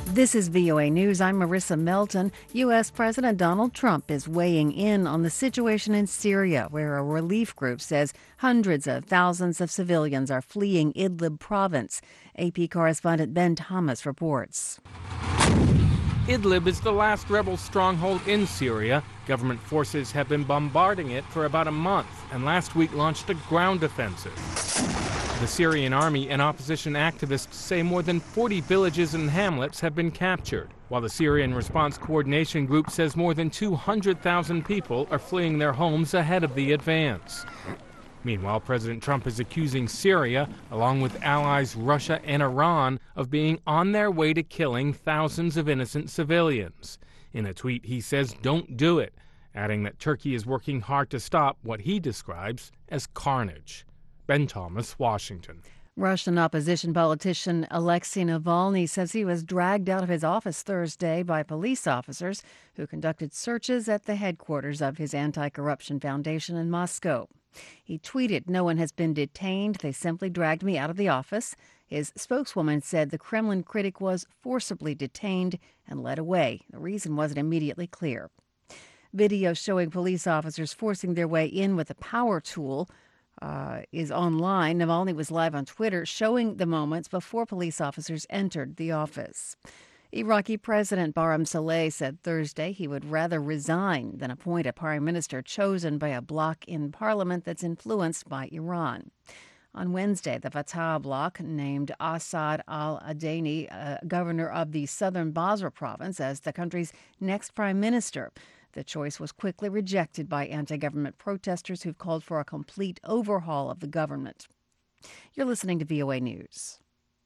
This is VOA News. I'm Marissa Melton. U.S. President Donald Trump is weighing in on the situation in Syria, where a relief group says hundreds of thousands of civilians are fleeing Idlib province. AP correspondent Ben Thomas reports. Idlib is the last rebel stronghold in Syria. Government forces have been bombarding it for about a month and last week launched a ground offensive. The Syrian army and opposition activists say more than 40 villages and hamlets have been captured, while the Syrian Response Coordination Group says more than 200,000 people are fleeing their homes ahead of the advance. Meanwhile, President Trump is accusing Syria, along with allies Russia and Iran, of being on their way to killing thousands of innocent civilians. In a tweet, he says, "Don't do it," adding that Turkey is working hard to stop what he describes as carnage. Ben Thomas, Washington. Russian opposition politician Alexei Navalny says he was dragged out of his office Thursday by police officers who conducted searches at the headquarters of his anti-corruption foundation in Moscow. He tweeted, "No one has been detained. They simply dragged me out of the office." His spokeswoman said the Kremlin critic was forcibly detained and led away. The reason wasn't immediately clear. Video showing police officers forcing their way in with a power tool is online. Navalny was live on Twitter showing the moments before police officers entered the office. Iraqi President Barham Saleh said Thursday he would rather resign than appoint a prime minister chosen by a bloc in parliament that's influenced by Iran. On Wednesday, the Fatah bloc named Assad al-Adani, governor of the southern Basra province, as the country's next prime minister. The choice was quickly rejected by anti-government protesters who've called for a complete overhaul of the government. You're listening to VOA News.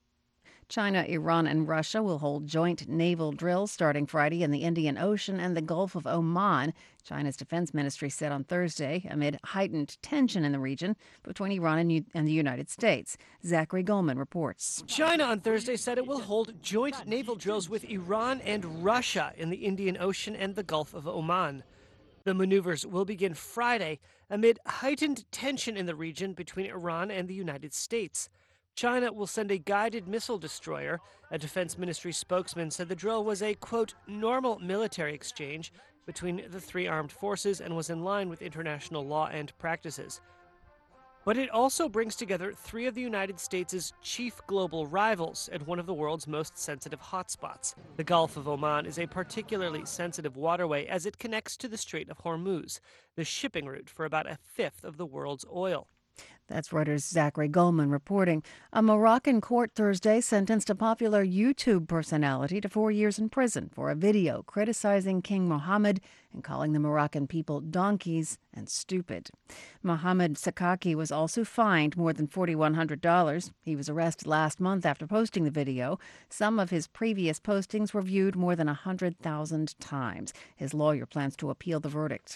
China, Iran, and Russia will hold joint naval drills starting Friday in the Indian Ocean and the Gulf of Oman, China's defense ministry said on Thursday, amid heightened tension in the region between Iran and the United States. Zachary Goldman reports. China on Thursday said it will hold joint naval drills with Iran and Russia in the Indian Ocean and the Gulf of Oman. The maneuvers will begin Friday amid heightened tension in the region between Iran and the United States. China will send a guided missile destroyer. A defense ministry spokesman said the drill was a, quote, normal military exchange between the three armed forces and was in line with international law and practices. But it also brings together three of the United States' chief global rivals at one of the world's most sensitive hotspots. The Gulf of Oman is a particularly sensitive waterway as it connects to the Strait of Hormuz, the shipping route for about a fifth of the world's oil. That's Reuters' Zachary Goldman reporting. A Moroccan court Thursday sentenced a popular YouTube personality to 4 years in prison for a video criticizing King Mohammed and calling the Moroccan people donkeys and stupid. Mohammed Sakaki was also fined more than $4,100. He was arrested last month after posting the video. Some of his previous postings were viewed more than 100,000 times. His lawyer plans to appeal the verdict.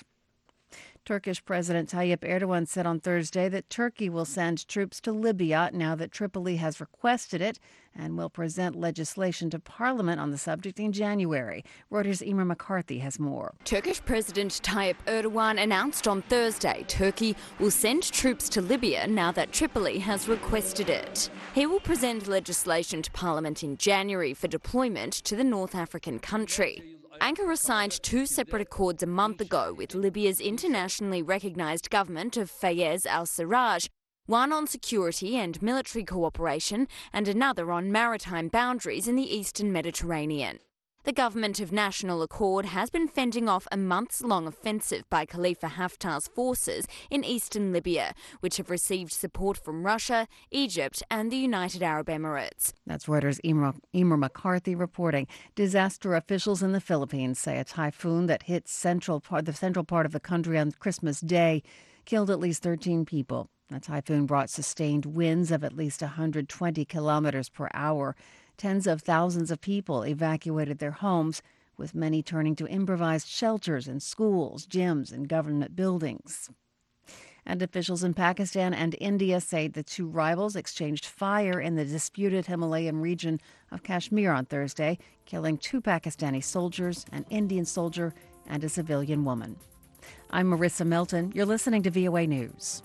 Turkish President Tayyip Erdogan said on Thursday that Turkey will send troops to Libya now that Tripoli has requested it and will present legislation to Parliament on the subject in January. Reuters' Emer McCarthy has more. Turkish President Tayyip Erdogan announced on Thursday Turkey will send troops to Libya now that Tripoli has requested it. He will present legislation to Parliament in January for deployment to the North African country. Ankara signed two separate accords a month ago with Libya's internationally recognised government of Fayez al-Sarraj, one on security and military cooperation and another on maritime boundaries in the eastern Mediterranean. The government of national accord has been fending off a months-long offensive by Khalifa Haftar's forces in eastern Libya, which have received support from Russia, Egypt and the United Arab Emirates. That's Reuters' Emer McCarthy reporting. Disaster officials in the Philippines say a typhoon that hit the central part of the country on Christmas Day killed at least 13 people. The typhoon brought sustained winds of at least 120 kilometers per hour. Tens of thousands of people evacuated their homes, with many turning to improvised shelters in schools, gyms, and government buildings. And officials in Pakistan and India say the two rivals exchanged fire in the disputed Himalayan region of Kashmir on Thursday, killing 2 Pakistani soldiers, an Indian soldier, and a civilian woman. I'm Marissa Melton. You're listening to VOA News.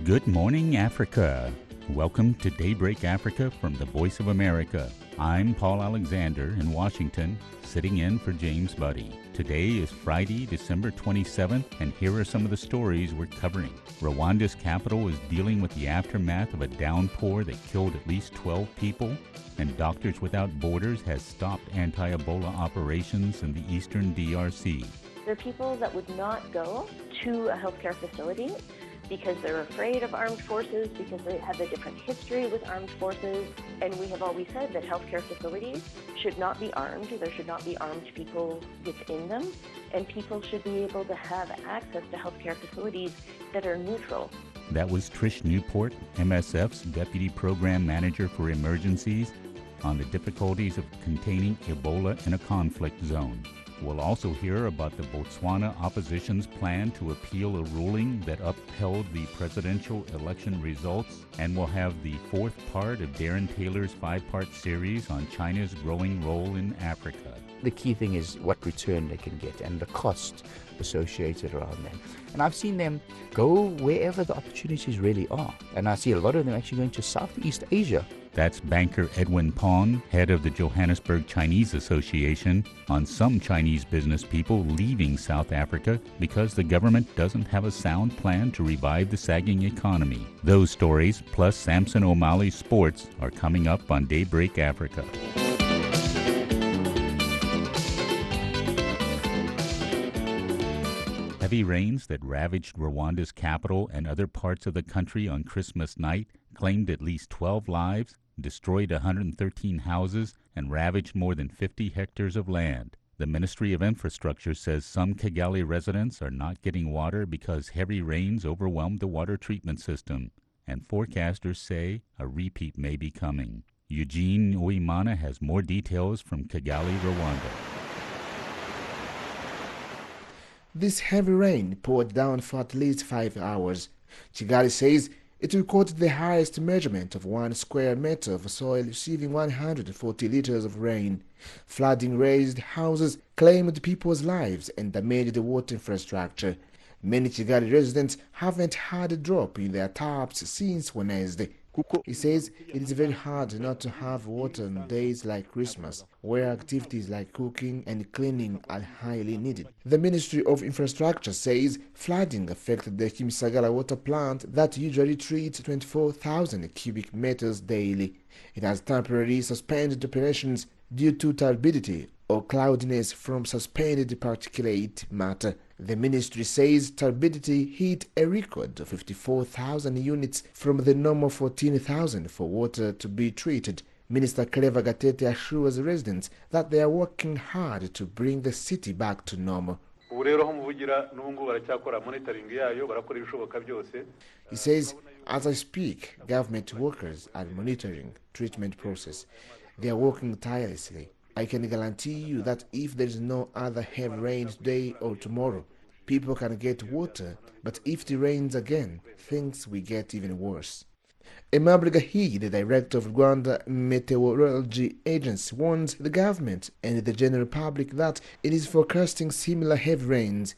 Good morning, Africa. Welcome to Daybreak Africa from the Voice of America. I'm Paul Alexander in Washington, sitting in for James Buddy. Today is Friday, December 27th, and here are some of the stories we're covering. Rwanda's capital is dealing with the aftermath of a downpour that killed at least 12 people, and Doctors Without Borders has stopped anti-Ebola operations in the eastern DRC. There are people that would not go to a healthcare facility because they're afraid of armed forces, because they have a different history with armed forces. And we have always said that healthcare facilities should not be armed. There should not be armed people within them. And people should be able to have access to healthcare facilities that are neutral. That was Trish Newport, MSF's Deputy Program Manager for Emergencies, on the difficulties of containing Ebola in a conflict zone. We'll also hear about the Botswana opposition's plan to appeal a ruling that upheld the presidential election results, and we'll have the fourth part of Darren Taylor's five-part series on China's growing role in Africa. The key thing is what return they can get and the cost associated around them. And I've seen them go wherever the opportunities really are. And I see a lot of them actually going to Southeast Asia. That's banker Edwin Pong, head of the Johannesburg Chinese Association, on some Chinese business people leaving South Africa because the government doesn't have a sound plan to revive the sagging economy. Those stories, plus Samson O'Malley's sports, are coming up on Daybreak Africa. Heavy rains that ravaged Rwanda's capital and other parts of the country on Christmas night claimed at least 12 lives, destroyed 113 houses, and ravaged more than 50 hectares of land. The Ministry of Infrastructure says some Kigali residents are not getting water because heavy rains overwhelmed the water treatment system, and forecasters say a repeat may be coming. Eugene Uimana has more details from Kigali, Rwanda. This heavy rain poured down for at least 5 hours. Kigali says it recorded the highest measurement of 1 square meter of soil receiving 140 liters of rain. Flooding razed houses, claimed people's lives, and damaged the water infrastructure. Many Kigali residents haven't had a drop in their taps since Wednesday. He says it is very hard not to have water on days like Christmas, where activities like cooking and cleaning are highly needed. The Ministry of Infrastructure says flooding affected the Kimisagara water plant that usually treats 24,000 cubic meters daily. It has temporarily suspended operations due to turbidity or cloudiness from suspended particulate matter. The ministry says turbidity hit a record of 54,000 units from the normal 14,000 for water to be treated. Minister Claver Gatete assures residents that they are working hard to bring the city back to normal. He says, as I speak, government workers are monitoring treatment process. They are working tirelessly. I can guarantee you that if there is no other heavy rain today or tomorrow, people can get water, but if it rains again, things will get even worse. Aimable Gahigi, the director of Rwanda Meteorology Agency, warns the government and the general public that it is forecasting similar heavy rains.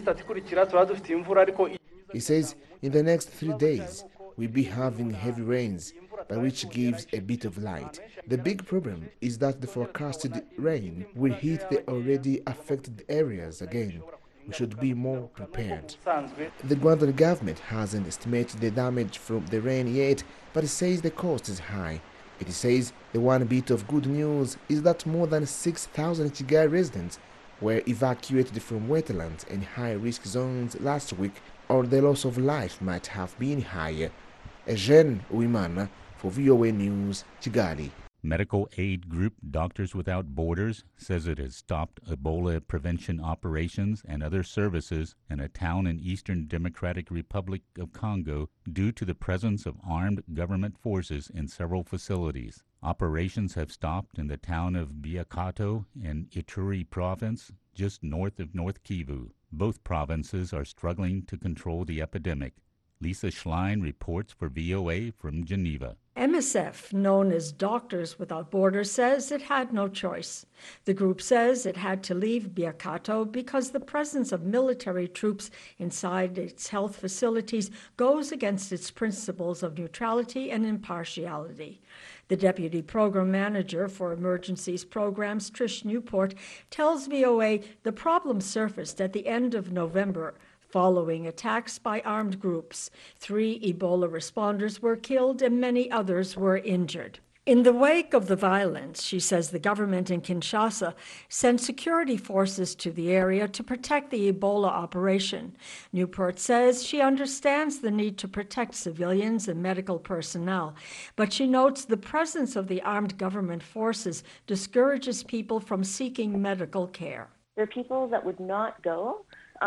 He says in the next 3 days, we'll be having heavy rains, but which gives a bit of light. The big problem is that the forecasted rain will hit the already affected areas again. We should be more prepared. The Rwandan government hasn't estimated the damage from the rain yet, but it says the cost is high. It says the one bit of good news is that more than 6,000 Kigali residents were evacuated from wetlands and high-risk zones last week, or the loss of life might have been higher. Eugene Uimana for VOA News, Kigali. Medical aid group Doctors Without Borders says it has stopped Ebola prevention operations and other services in a town in Eastern Democratic Republic of Congo due to the presence of armed government forces in several facilities. Operations have stopped in the town of Biakato in Ituri province, just north of North Kivu. Both provinces are struggling to control the epidemic. Lisa Schlein reports for VOA from Geneva. MSF, known as Doctors Without Borders, says it had no choice. The group says it had to leave Biakato because the presence of military troops inside its health facilities goes against its principles of neutrality and impartiality. The deputy program manager for emergencies programs, Trish Newport, tells VOA the problem surfaced at the end of November following attacks by armed groups. 3 Ebola responders were killed and many others were injured. In the wake of the violence, she says the government in Kinshasa sent security forces to the area to protect the Ebola operation. Newport says she understands the need to protect civilians and medical personnel, but she notes the presence of the armed government forces discourages people from seeking medical care. There are people that would not go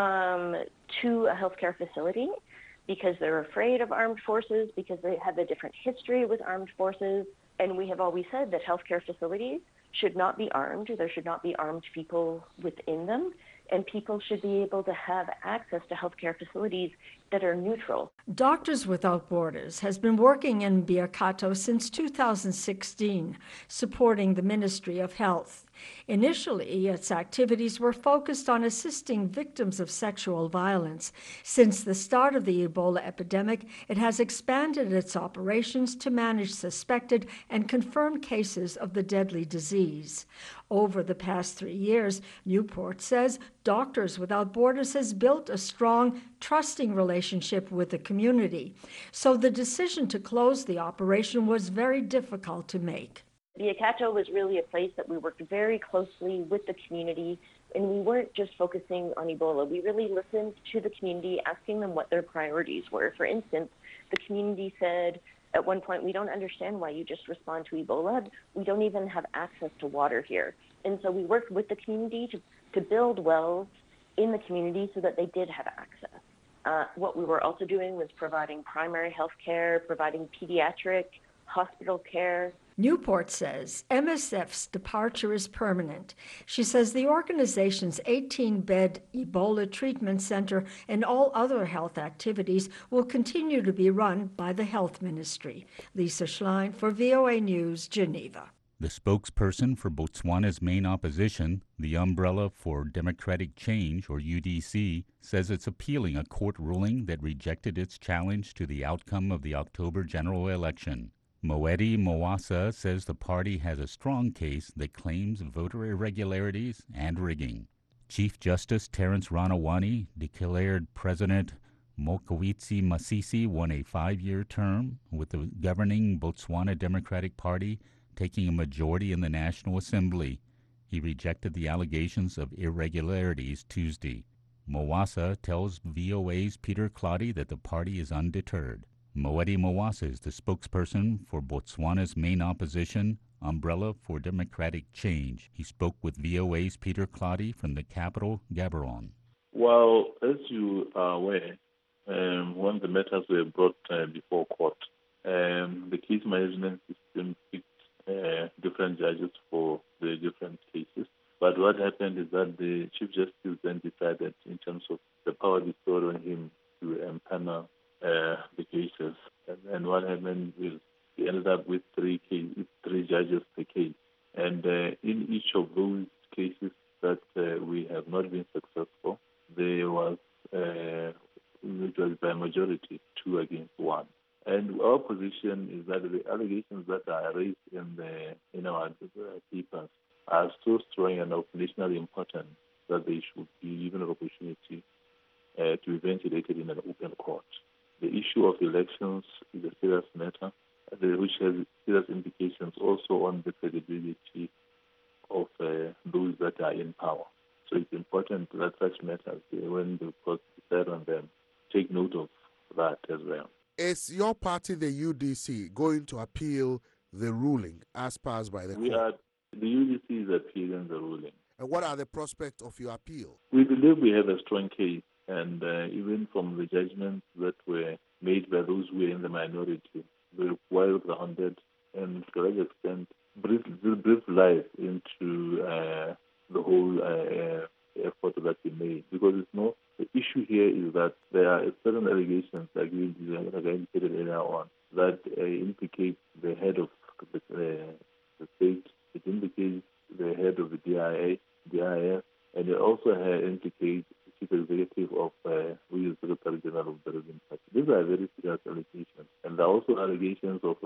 to a healthcare facility because they're afraid of armed forces, because they have a different history with armed forces. And we have always said that healthcare facilities should not be armed. There should not be armed people within them. And people should be able to have access to healthcare facilities that are neutral. Doctors Without Borders has been working in Biakato since 2016, supporting the Ministry of Health. Initially, its activities were focused on assisting victims of sexual violence. Since the start of the Ebola epidemic, it has expanded its operations to manage suspected and confirmed cases of the deadly disease. Over the past 3 years, Newport says Doctors Without Borders has built a strong, trusting relationship with the community. So the decision to close the operation was very difficult to make. Biakato was really a place that we worked very closely with the community, and we weren't just focusing on Ebola. We really listened to the community, asking them what their priorities were. For instance, the community said at one point, we don't understand why you just respond to Ebola. We don't even have access to water here. And so we worked with the community to build wells in the community so that they did have access. What we were also doing was providing primary health care, providing pediatric hospital care. Newport says MSF's departure is permanent. She says the organization's 18-bed Ebola treatment center and all other health activities will continue to be run by the Health Ministry. Lisa Schlein for VOA News, Geneva. The spokesperson for Botswana's main opposition, the Umbrella for Democratic Change, or UDC, says it's appealing a court ruling that rejected its challenge to the outcome of the October general election. Moeti Mawasa says the party has a strong case that claims voter irregularities and rigging. Chief Justice Terence Ranawani declared President Mokgweetsi Masisi won a 5-year term, with the governing Botswana Democratic Party taking a majority in the National Assembly. He rejected the allegations of irregularities Tuesday. Mawasa tells VOA's Peter Claudy that the party is undeterred. Moeti Mawasa is the spokesperson for Botswana's main opposition, Umbrella for Democratic Change. He spoke with VOA's Peter Claudy from the capital, Gaborone. Well, as you are aware, when the matters were brought before court, the case management system picked different judges for the different cases. But what happened is that the Chief Justice then decided, in terms of the power bestowed on him, to empanel the cases. And what happened is we ended up with 3 judges per case. And in each of those cases that we have not been successful, there was, it was by majority, 2 against 1. And our position is that the allegations that are raised in our papers are so strong and of national importance that they should be given an opportunity to be ventilated in an open court. The issue of elections is a serious matter, which has serious implications also on the credibility of those that are in power. So it's important that such matters, when the court decide on them, take note of that as well. Is your party, the UDC, going to appeal the ruling as passed by the court? The UDC is appealing the ruling. And what are the prospects of your appeal? We believe we have a strong case, and even from the judgments that were made by those who were in the minority, they were well-grounded and, to a large extent, breathed life into the whole effort that we made. Because the issue here is that there are certain allegations, like I indicated earlier on, that implicate the head of the state, it implicates the head of the DIS, and it also implicates the chief executive of who is the Secretary General of the Ruling Party. These are very serious allegations, and there are also allegations of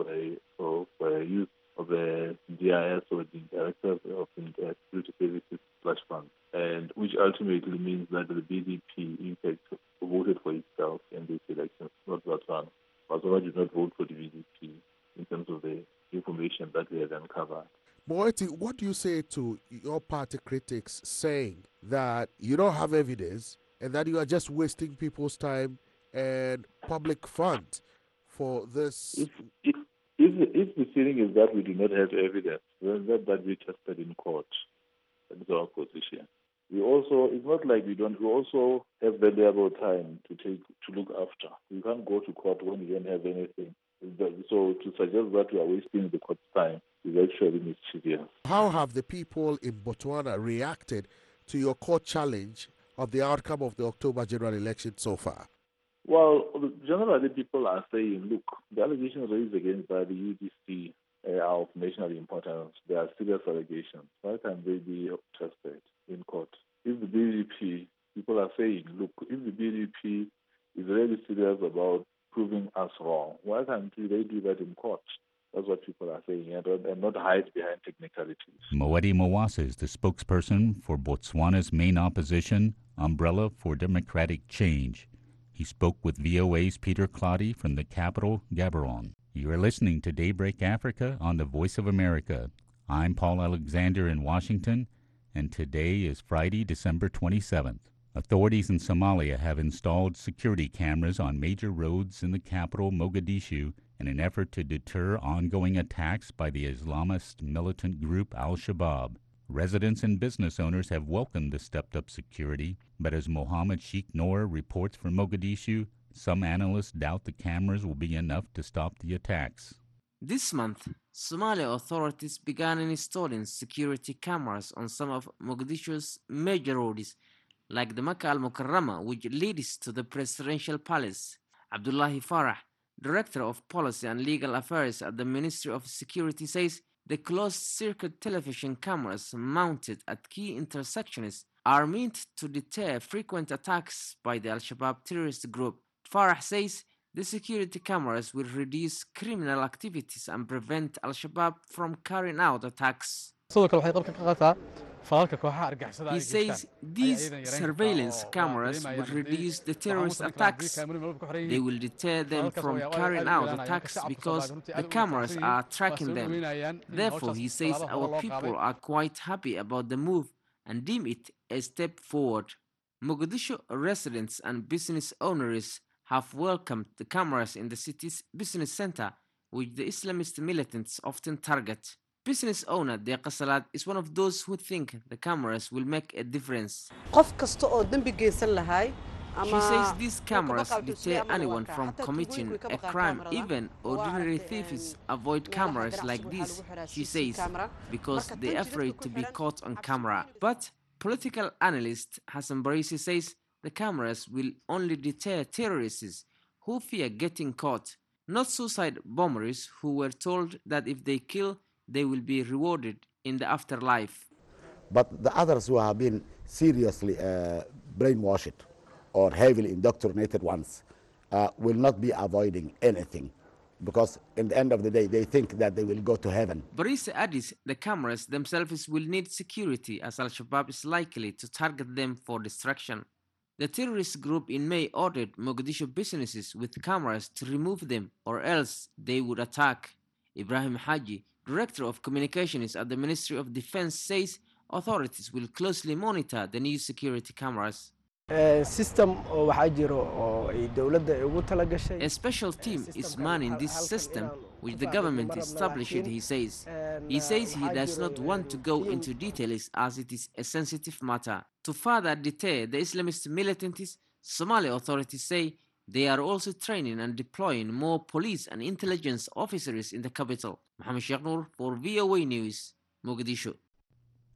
use of the DIS or the Director of Security Services /Fund, and which ultimately means that the BDP, in fact, voted for itself in these elections, not Botswana. Botswana did not vote for the BDP in terms of the information that we had uncovered. Moeti, what do you say to your party critics saying that you don't have evidence and that you are just wasting people's time and public funds for this? If the feeling is that we do not have evidence, then that we tested in court. That is our position. We also, it's not like we don't, we also have valuable time to look after. We can't go to court when we don't have anything. So to suggest that we are wasting the court's time is actually mischievous. How have the people in Botswana reacted to your court challenge of the outcome of the October general election so far? Well, generally people are saying, look, the allegations raised against by the UDC are of national importance. They are serious allegations. Why can't they be tested in court? If the BDP, people are saying, look, if the BDP is really serious about proving us wrong, why can't they do that in court? That's what people are saying, and not hide behind technicalities. Moeti Mawasa is the spokesperson for Botswana's main opposition, Umbrella for Democratic Change. He spoke with VOA's Peter Claudy from the capital, Gaborone. You are listening to Daybreak Africa on the Voice of America. I'm Paul Alexander in Washington, and today is Friday, December 27th. Authorities in Somalia have installed security cameras on major roads in the capital, Mogadishu, in an effort to deter ongoing attacks by the Islamist militant group Al-Shabaab. Residents and business owners have welcomed the stepped-up security, but as Mohammed Sheikh Noor reports from Mogadishu, some analysts doubt the cameras will be enough to stop the attacks. This month, Somalia authorities began installing security cameras on some of Mogadishu's major roads, like the Makkah al-Mukarramah, which leads to the presidential palace. Abdullahi Farah, Director of Policy and Legal Affairs at the Ministry of Security, says the closed-circuit television cameras mounted at key intersections are meant to deter frequent attacks by the Al-Shabaab terrorist group. Farah says the security cameras will reduce criminal activities and prevent Al-Shabaab from carrying out attacks. He says these surveillance cameras will reduce the terrorist attacks. They will deter them from carrying out attacks because the cameras are tracking them. Therefore, he says our people are quite happy about the move and deem it a step forward. Mogadishu residents and business owners have welcomed the cameras in the city's business center, which the Islamist militants often target. Business owner Deqa Salad is one of those who think the cameras will make a difference. She says these cameras deter anyone from committing a crime. Even ordinary thieves avoid cameras like this, she says, because they're afraid to be caught on camera. But political analyst Hassan Barisi says the cameras will only deter terrorists who fear getting caught, not suicide bombers who were told that if they kill, they will be rewarded in the afterlife. But the others who have been seriously brainwashed or heavily indoctrinated ones will not be avoiding anything, because in the end of the day, they think that they will go to heaven. Barisa adds the cameras themselves will need security, as Al-Shabaab is likely to target them for destruction. The terrorist group in May ordered Mogadishu businesses with cameras to remove them, or else they would attack. Ibrahim Haji, Director of Communications at the Ministry of Defense, says authorities will closely monitor the new security cameras. A special team is manning this system, which the government established, he says. He says he does not want to go into details as it is a sensitive matter. To further deter the Islamist militants, Somali authorities say they are also training and deploying more police and intelligence officers in the capital. Mohammed Sheikh Noor for VOA News, Mogadishu.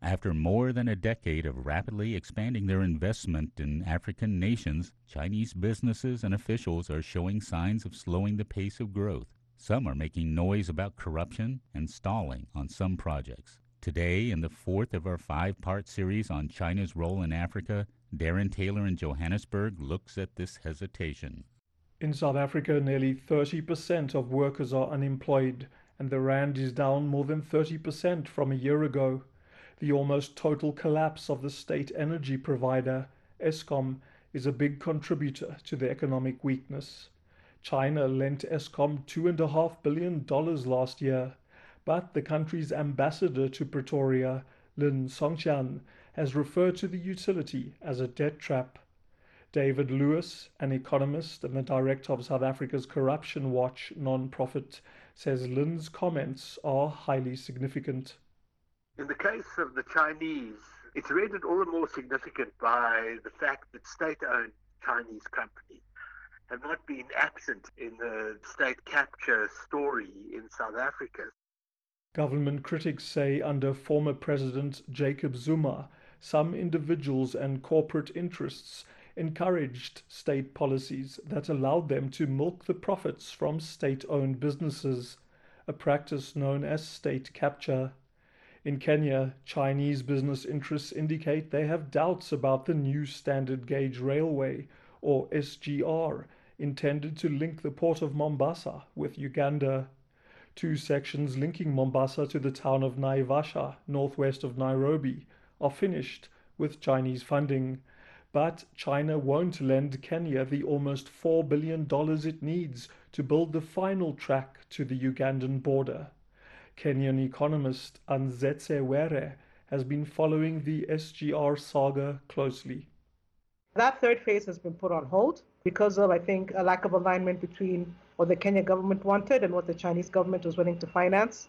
After more than a decade of rapidly expanding their investment in African nations, Chinese businesses and officials are showing signs of slowing the pace of growth. Some are making noise about corruption and stalling on some projects. Today, in the fourth of our 5-part series on China's role in Africa, Darren Taylor in Johannesburg looks at this hesitation. In South Africa, nearly 30% of workers are unemployed, and the rand is down more than 30% from a year ago. The almost total collapse of the state energy provider, Eskom, is a big contributor to the economic weakness. China lent Eskom $2.5 billion last year, but the country's ambassador to Pretoria, Lin Songqian, has referred to the utility as a debt trap. David Lewis, an economist and the director of South Africa's Corruption Watch non-profit, says Lin's comments are highly significant. In the case of the Chinese, it's rendered all the more significant by the fact that state-owned Chinese companies have not been absent in the state capture story in South Africa. Government critics say under former President Jacob Zuma, some individuals and corporate interests encouraged state policies that allowed them to milk the profits from state-owned businesses, a practice known as state capture. In Kenya, Chinese business interests indicate they have doubts about the new standard gauge railway, or SGR, intended to link the port of Mombasa with Uganda. 2 sections linking Mombasa to the town of Naivasha, northwest of Nairobi, are finished with Chinese funding. But China won't lend Kenya the almost $4 billion it needs to build the final track to the Ugandan border. Kenyan economist Anzetse Were has been following the SGR saga closely. That third phase has been put on hold because of, I think, a lack of alignment between what the Kenya government wanted and what the Chinese government was willing to finance.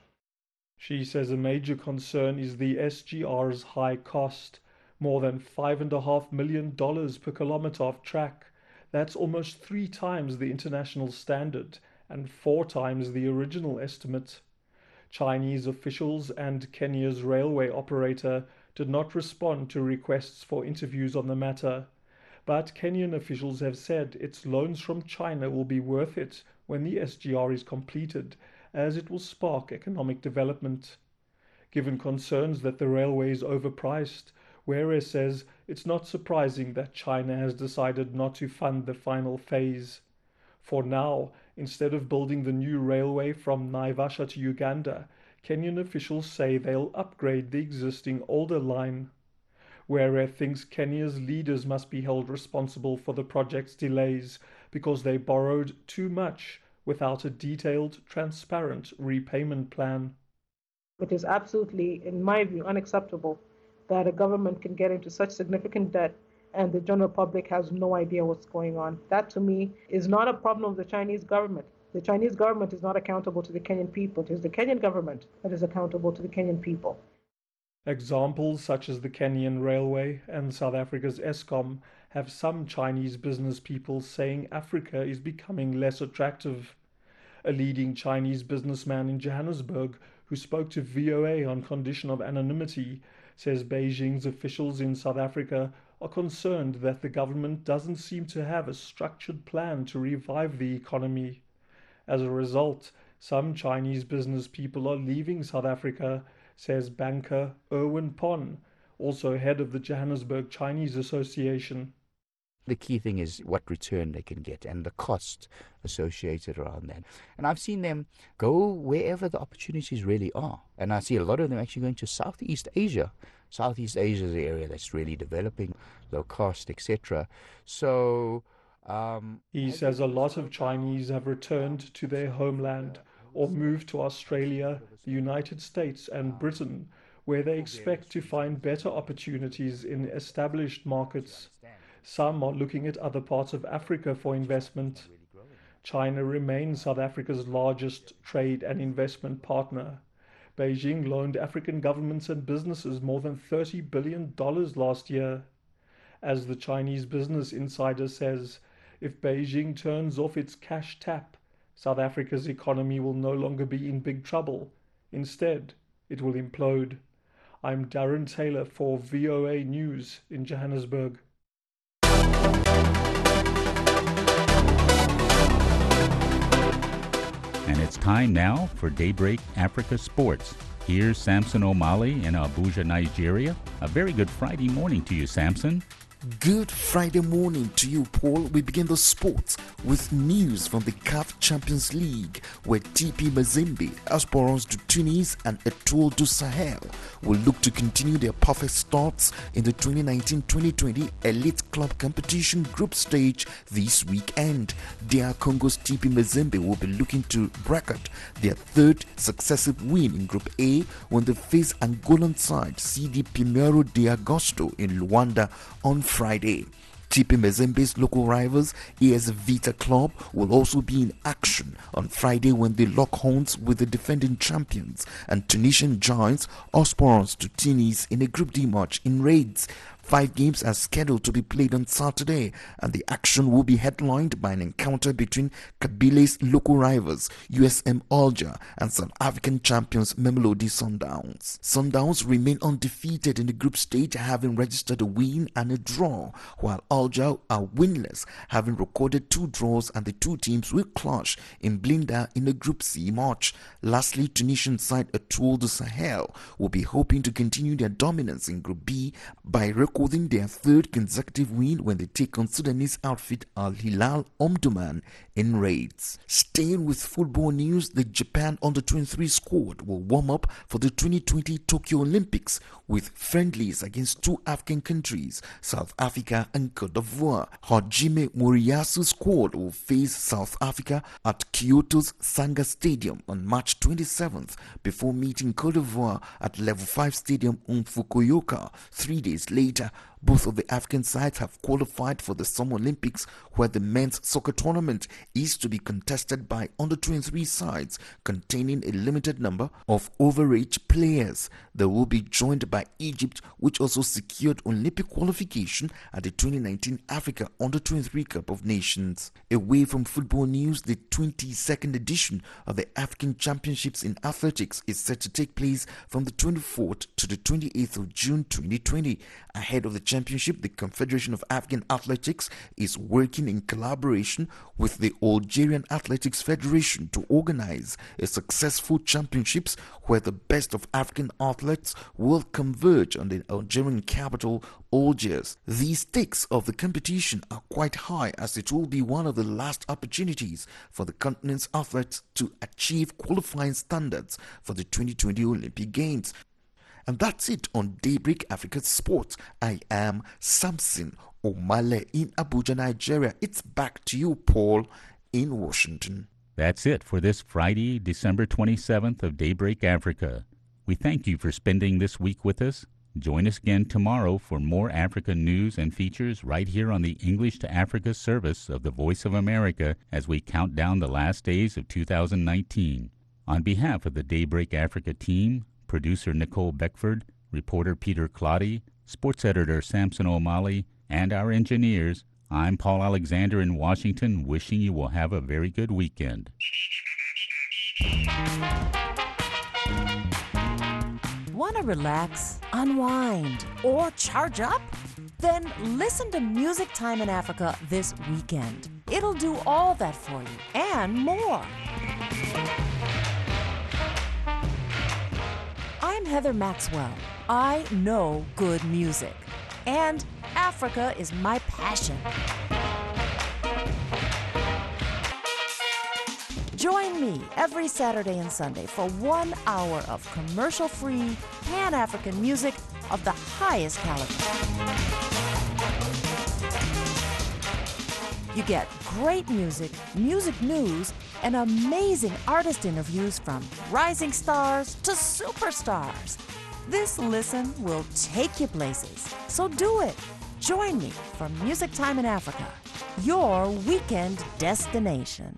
She says a major concern is the SGR's high cost, more than $5.5 million per kilometer of track. That's almost 3 times the international standard and 4 times the original estimate. Chinese officials and Kenya's railway operator did not respond to requests for interviews on the matter, but Kenyan officials have said its loans from China will be worth it when the SGR is completed, as it will spark economic development. Given concerns that the railway is overpriced, Were says it's not surprising that China has decided not to fund the final phase. For now, instead of building the new railway from Naivasha to Uganda, Kenyan officials say they'll upgrade the existing older line. Were thinks Kenya's leaders must be held responsible for the project's delays because they borrowed too much without a detailed, transparent repayment plan. It is absolutely, in my view, unacceptable that a government can get into such significant debt and the general public has no idea what's going on. That, to me, is not a problem of the Chinese government. The Chinese government is not accountable to the Kenyan people. It is the Kenyan government that is accountable to the Kenyan people. Examples such as the Kenyan Railway and South Africa's Eskom have some Chinese business people saying Africa is becoming less attractive. A leading Chinese businessman in Johannesburg who spoke to VOA on condition of anonymity says Beijing's officials in South Africa are concerned that the government doesn't seem to have a structured plan to revive the economy. As a result, some Chinese business people are leaving South Africa, says banker Erwin Pon, also head of the Johannesburg Chinese Association. The key thing is what return they can get and the cost associated around that. And I've seen them go wherever the opportunities really are. And I see a lot of them actually going to Southeast Asia. Southeast Asia is the area that's really developing, low cost, etc. So he says a lot of Chinese have returned to their homeland or moved to Australia, the United States and Britain, where they expect to find better opportunities in established markets. Some are looking at other parts of Africa for investment. China remains South Africa's largest trade and investment partner. Beijing loaned African governments and businesses more than $30 billion last year. As the Chinese Business Insider says, if Beijing turns off its cash tap, South Africa's economy will no longer be in big trouble. Instead, it will implode. I'm Darren Taylor for VOA News in Johannesburg. And it's time now for Daybreak Africa Sports. Here's Samson O'Malley in Abuja, Nigeria. A very good Friday morning to you, Samson. Good Friday morning to you, Paul. We begin the sports with news from the CAF Champions League, where TP Mazembe, Esperance de Tunis and Etoile du Sahel will look to continue their perfect starts in the 2019-2020 Elite Club Competition group stage this weekend. DR Congo's TP Mazembe will be looking to bracket their third successive win in Group A when they face Angolan side CD Primeiro de Agosto in Luanda on Friday. TP Mazembe's local rivals AS Vita Club will also be in action on Friday when they lock horns with the defending champions and Tunisian giants Esperance de Tunis in a Group D match in Raids. 5 games are scheduled to be played on Saturday, and the action will be headlined by an encounter between Kabyle's local rivals USM Alger and South African champions Mamelodi Sundowns. Sundowns remain undefeated in the group stage, having registered a win and a draw, while Alger are winless, having recorded 2 draws, and the two teams will clash in Blinda in the Group C match. Lastly, Tunisian side Etoile du Sahel will be hoping to continue their dominance in Group B by recording their third consecutive win when they take on Sudanese outfit Al Hilal Omdurman in Raids. Staying with football news, the Japan Under-23 squad will warm up for the 2020 Tokyo Olympics with friendlies against 2 African countries, South Africa and Cote d'Ivoire. Hajime Moriyasu's squad will face South Africa at Kyoto's Sanga Stadium on March 27th before meeting Cote d'Ivoire at Level 5 Stadium in Fukuoka 3 days later. Both of the African sides have qualified for the Summer Olympics, where the men's soccer tournament is to be contested by under-23 sides containing a limited number of overage players. They will be joined by Egypt, which also secured Olympic qualification at the 2019 Africa Under-23 Cup of Nations. Away from football news, the 22nd edition of the African Championships in Athletics is set to take place from the 24th to the 28th of June 2020. Ahead of the championship, the Confederation of African Athletics is working in collaboration with the Algerian Athletics Federation to organize a successful championships where the best of African athletes will converge on the Algerian capital, Algiers. The stakes of the competition are quite high, as it will be one of the last opportunities for the continent's athletes to achieve qualifying standards for the 2020 Olympic Games. And that's it on Daybreak Africa Sports. I am Samson O'Malley in Abuja, Nigeria. It's back to you, Paul, in Washington. That's it for this Friday, December 27th of Daybreak Africa. We thank you for spending this week with us. Join us again tomorrow for more Africa news and features right here on the English to Africa service of the Voice of America as we count down the last days of 2019. On behalf of the Daybreak Africa team, producer Nicole Beckford, reporter Peter Clotty, sports editor Samson O'Malley, and our engineers, I'm Paul Alexander in Washington, wishing you will have a very good weekend. Want to relax, unwind, or charge up? Then listen to Music Time in Africa this weekend. It'll do all that for you and more. I'm Heather Maxwell. I know good music, and Africa is my passion. Join me every Saturday and Sunday for 1 hour of commercial-free Pan-African music of the highest caliber. You get great music, music news, and amazing artist interviews from rising stars to superstars. This listen will take you places, so do it. Join me for Music Time in Africa, your weekend destination.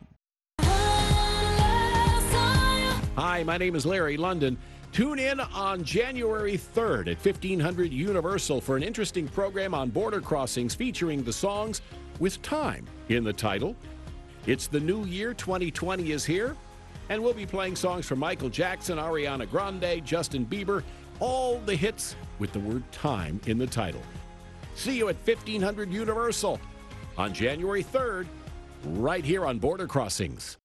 Hi, my name is Larry London. Tune in on January 3rd at 1500 Universal for an interesting program on border crossings featuring the songs with time in the title. It's the new year, 2020 is here, and we'll be playing songs from Michael Jackson, Ariana Grande, Justin Bieber, All the hits with the word time in the title. See you at 1500 Universal on January 3rd, right here on Border Crossings.